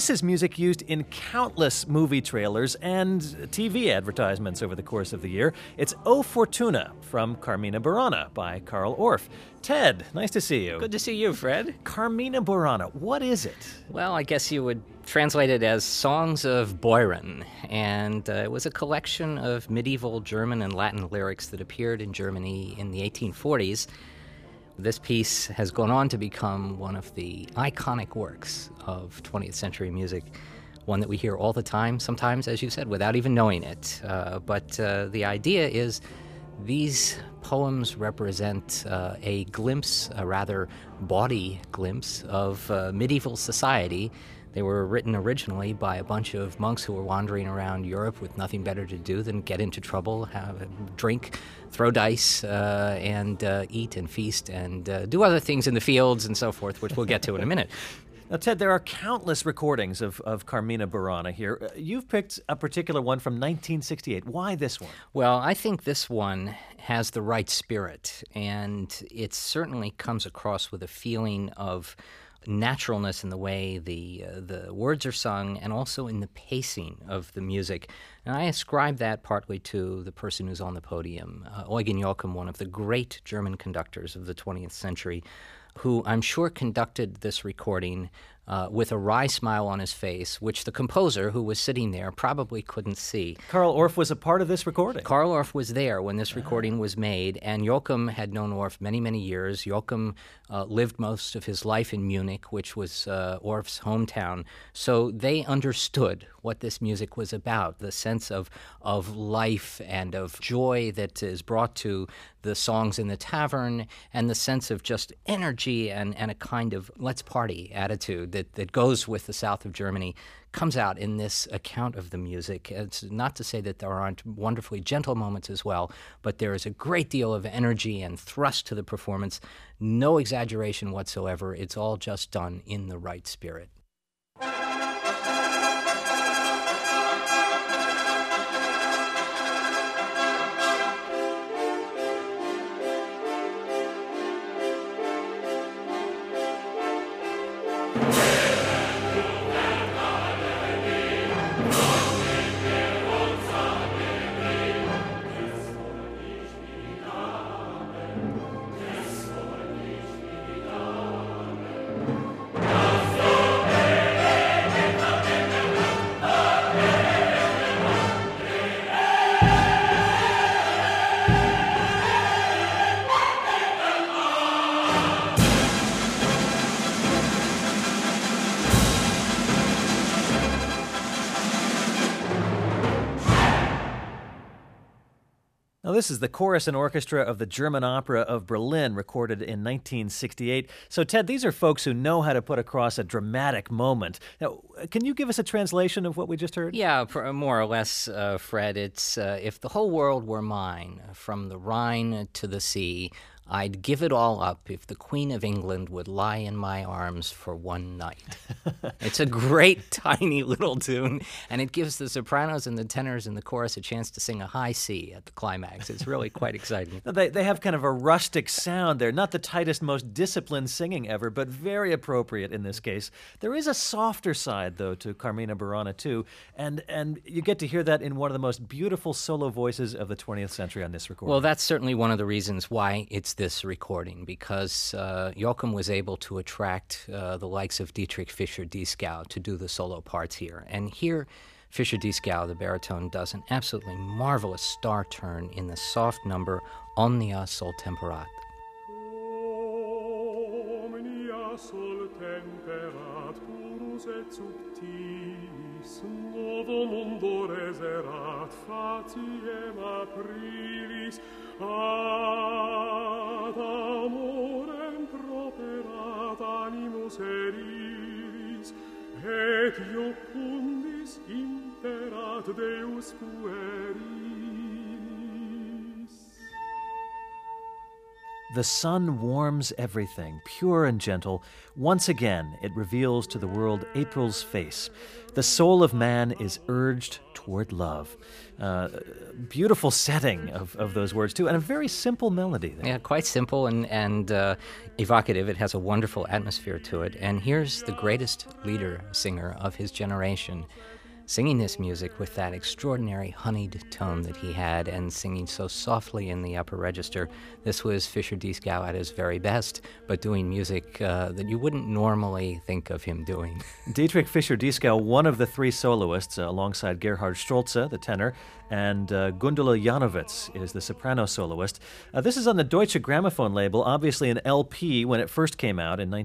this is music used in countless movie trailers and TV advertisements over the course of the year. It's O Fortuna from Carmina Burana by Carl Orff. Ted, nice to see you. Good to see you, Fred. Carmina Burana, what is it? Well, I guess you would translate it as Songs of Boiron, and it was a collection of medieval German and Latin lyrics that appeared in Germany in the 1840s. This piece has gone on to become one of the iconic works of 20th century music, one that we hear all the time, sometimes, as you said, without even knowing it. But the idea is these poems represent a glimpse, a rather bawdy glimpse, of medieval society. They were written originally by a bunch of monks who were wandering around Europe with nothing better to do than get into trouble, have a drink, throw dice, and eat and feast and do other things in the fields and so forth, which we'll get to in a minute. Now, Ted, there are countless recordings of Carmina Burana here. You've picked a particular one from 1968. Why this one? Well, I think this one has the right spirit, and it certainly comes across with a feeling of naturalness in the way the words are sung and also in the pacing of the music. And I ascribe that partly to the person who's on the podium, Eugen Joachim, one of the great German conductors of the 20th century, who I'm sure conducted this recording with a wry smile on his face, which the composer, who was sitting there, probably couldn't see. Carl Orff was a part of this recording. Carl Orff was there when this recording was made, and Joachim had known Orff many, many years. Joachim lived most of his life in Munich, which was Orff's hometown, so they understood what this music was about, the sense of life and of joy that is brought to the songs in the tavern, and the sense of just energy and a kind of let's party attitude that goes with the south of Germany comes out in this account of the music. It's not to say that there aren't wonderfully gentle moments as well, but there is a great deal of energy and thrust to the performance, no exaggeration whatsoever. It's all just done in the right spirit. Now, this is the chorus and orchestra of the German Opera of Berlin, recorded in 1968. So, Ted, these are folks who know how to put across a dramatic moment. Now, can you give us a translation of what we just heard? Yeah, more or less, Fred. It's if the whole world were mine, from the Rhine to the sea, I'd give it all up if the Queen of England would lie in my arms for one night. It's a great, tiny little tune, and it gives the sopranos and the tenors in the chorus a chance to sing a high C at the climax. It's really quite exciting. They have kind of a rustic sound there, not the tightest, most disciplined singing ever, but very appropriate in this case. There is a softer side, though, to Carmina Burana, too, and you get to hear that in one of the most beautiful solo voices of the 20th century on this recording. Well, that's certainly one of the reasons why it's this recording, because Joachim was able to attract the likes of Dietrich Fischer-Dieskau to do the solo parts here. And here, Fischer-Dieskau, the baritone, does an absolutely marvelous star turn in the soft number Omnia sol temperat. Omnia sol temperat purus et subtilis, novo mundo reserat faciem aprilis, ad amorem properat animus erilis, et iocundis imperat Deus puerilis. The sun warms everything, pure and gentle. Once again, it reveals to the world April's face. The soul of man is urged toward love. Beautiful setting of those words, too, and a very simple melody there. Yeah, quite simple and evocative. It has a wonderful atmosphere to it. And here's the greatest leader singer of his generation, singing this music with that extraordinary honeyed tone that he had and singing so softly in the upper register. This was Fischer-Dieskau at his very best, but doing music that you wouldn't normally think of him doing. Dietrich Fischer-Dieskau, one of the three soloists, alongside Gerhard Strolze, the tenor, and Gundula Janowitz is the soprano soloist. This is on the Deutsche Grammophon label, obviously an LP when it first came out in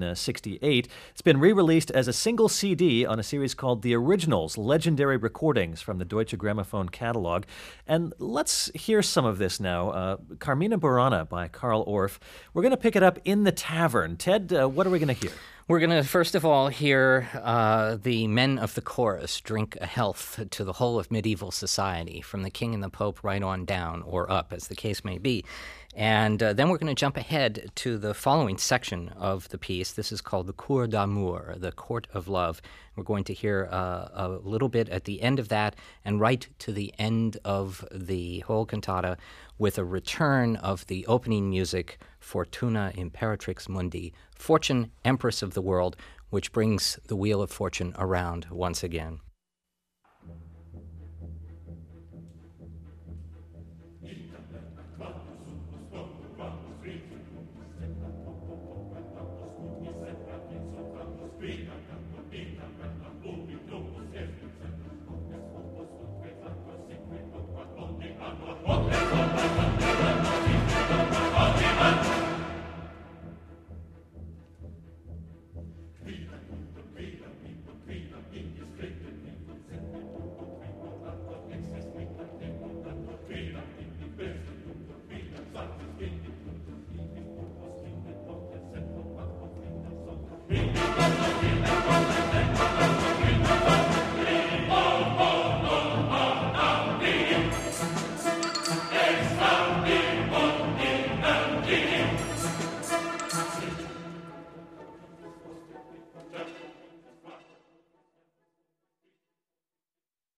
1968. It's been re-released as a single CD on a series called The Originals, Legendary Recordings from the Deutsche Grammophon catalog. And let's hear some of this now. Carmina Burana by Carl Orff. We're going to pick it up in the tavern. Ted, what are we going to hear? We're going to, first of all, hear the men of the chorus drink a health to the whole of medieval society, from the king and the pope right on down, or up, as the case may be. And then we're going to jump ahead to the following section of the piece. This is called the Cour d'amour, the Court of Love. We're going to hear a little bit at the end of that and right to the end of the whole cantata with a return of the opening music, Fortuna Imperatrix Mundi, Fortune, Empress of the World, which brings the Wheel of Fortune around once again. Thank you.